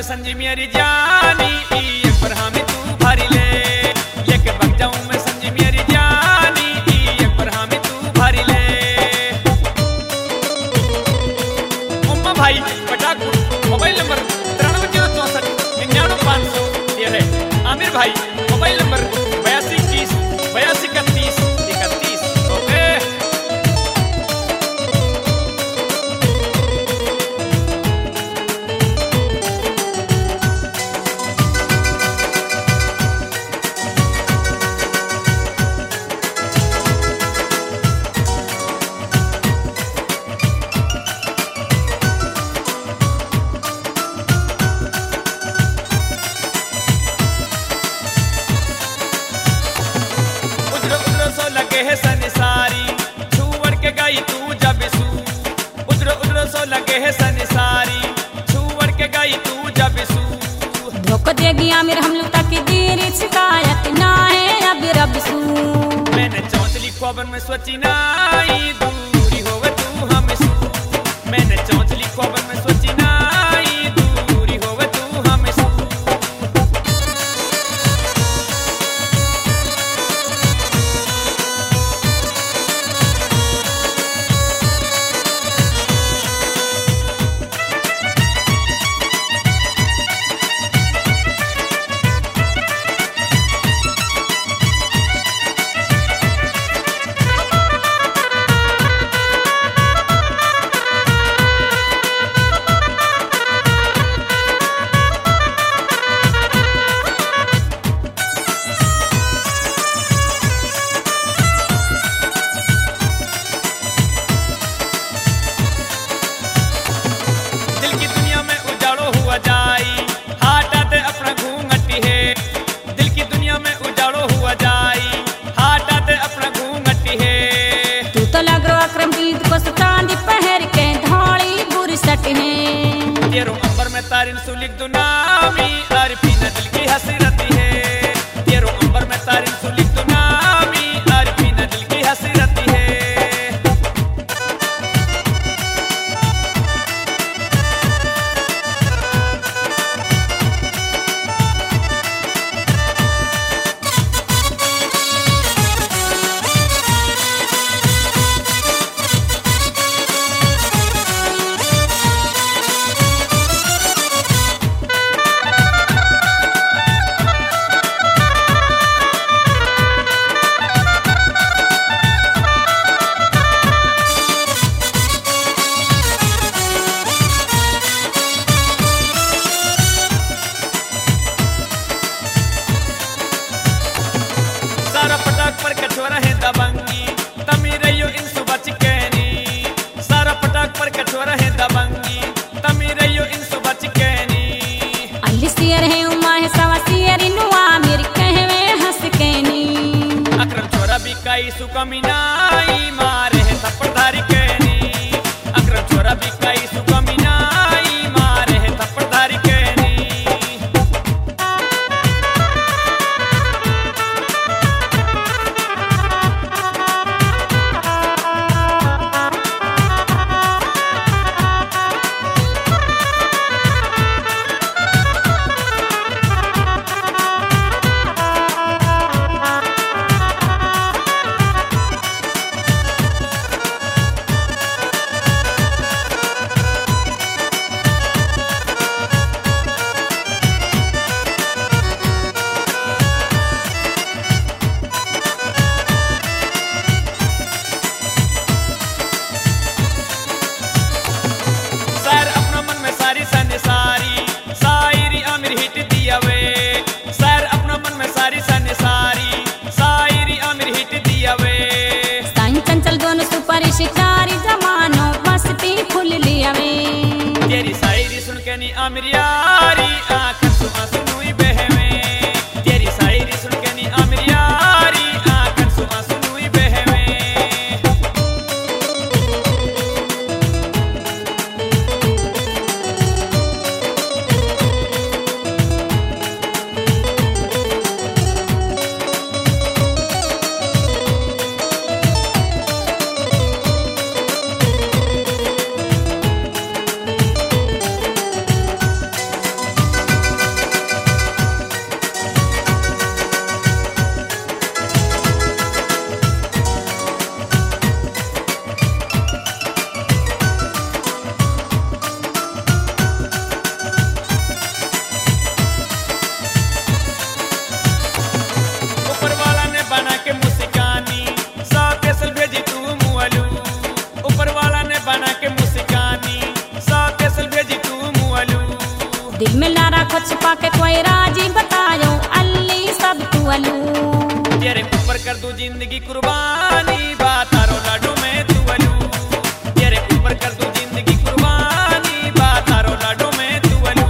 मैं संजी मेरी जानी एक बार हमें तू भरी ले लेके बग जाऊं मैं संजी मेरी जानी एक बार हमें तू भरी ले। उम्मा भाई पटाकू मोबाइल नंबर 9364 ये है। आमिर भाई मोबाइल नंबर 82 30 82 31 31। ओके लगे है सनिसारी छुवर के गई तू जब सू उधर सो लगे है सनिसारी छुवर के गई तू जब सू। धोखा देगी आमिर हम लोग तक देरी शिकायत ना है अब रब सू। मैंने चौथली खबर में सोची नाई दूरी होवे तू हम सू। मैंने चौथली खबर में सोची नाई दूरी होवे तू हम सू। जाई हाटा ते अपना घूंघटी है दिल की दुनिया में उजाड़ो हुआ जाई हाटा ते अपना घूंघटी है। तू तो लग रो अकरम बीत को चांदी पहर के धौली बुरसट है। तेरो अंबर में तारिन सुलिख दुनामी आरफी न दिल की हसरती है। तेरो अंबर में तारिन सुलिख दुनामी आरफी न दिल की हसरती है। पर कछोरा है दबंगी तमी रहियो इन सुबच कहनी। सारा पटाक पर कछोरा है दबंगी तमी रहियो इन सुबच कहनी। अली सियर है उमा है सवा सियर नुआ मेरी कहवे हंस कहनी। अकरम छोरा भी कई सुकमिनाई मारे है थप्पड़ धारी कहनी। अकरम छोरा भी कई सुकमिनाई मारे है थप्पड़ धारी कहनी। शिकारी जमानो मस्ती फुल लिया वे। तेरी शायरी सुन के नी आमिर यारी आंखन सुआ सुनुई बहवे। तेरी शायरी सुन के नी आमिर यारी आंखन सुआ सुनुई बहवे। दिल में ना रखो छिपा के कोई राजी बतायो अल्ली सब तू अलू तेरे ऊपर कर दूं जिंदगी कुर्बानी बातारो लाडू में तू अलू तेरे ऊपर कर दूं जिंदगी कुर्बानी बातारो लाडू में तू अलू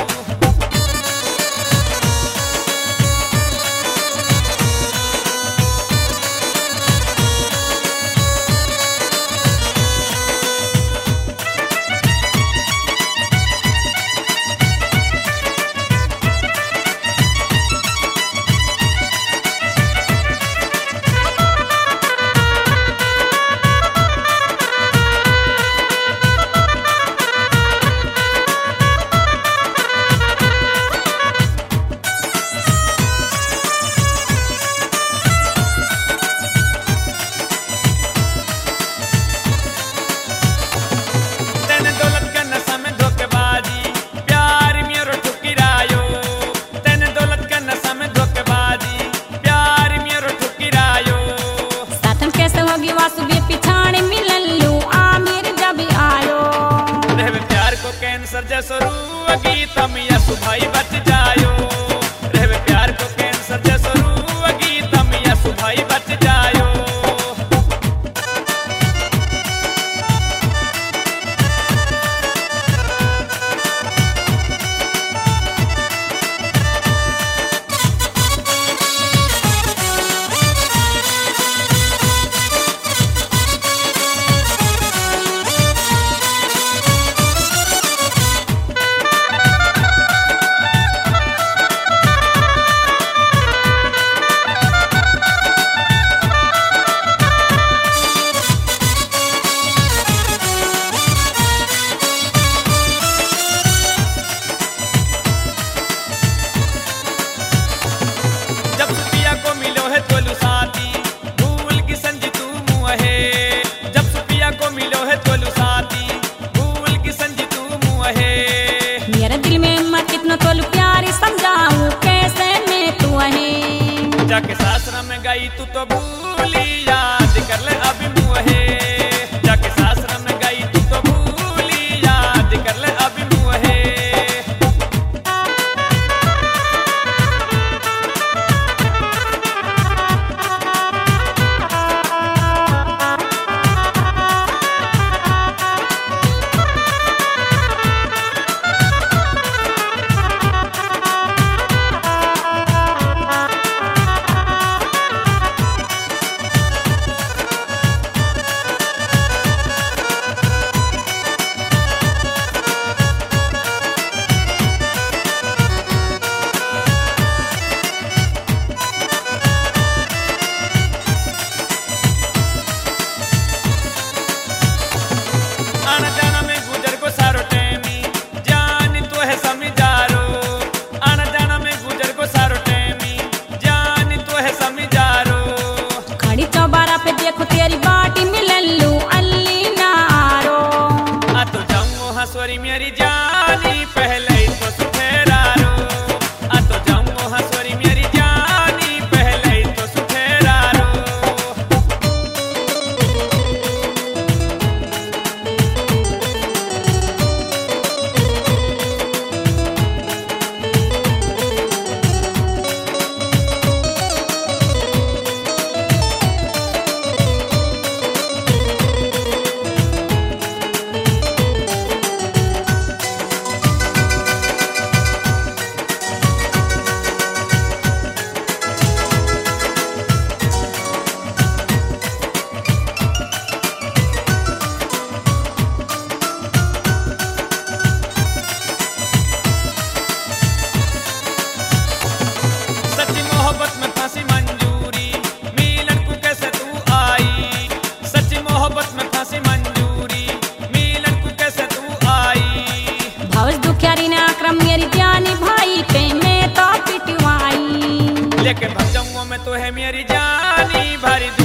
कैंसर जैसो रूगी तम यसु भाई बच जायो रहवे प्यार को कैंसर जैसो रूगी तम यसु भाई बच जायो जाके सासरा में गई तू तो भूली याद कर ले अभी मुहे जाके सासरा में गई तू तो भूली याद कर ले अभी मुहे मेरी जानी पहले ही तो सुफेरा रो आ तो जाऊंगो हंसोरी मेरी जानी पहले ही तो सुफेरा रो लेके भग जाऊंगा मैं तो है मेरी जानी भारी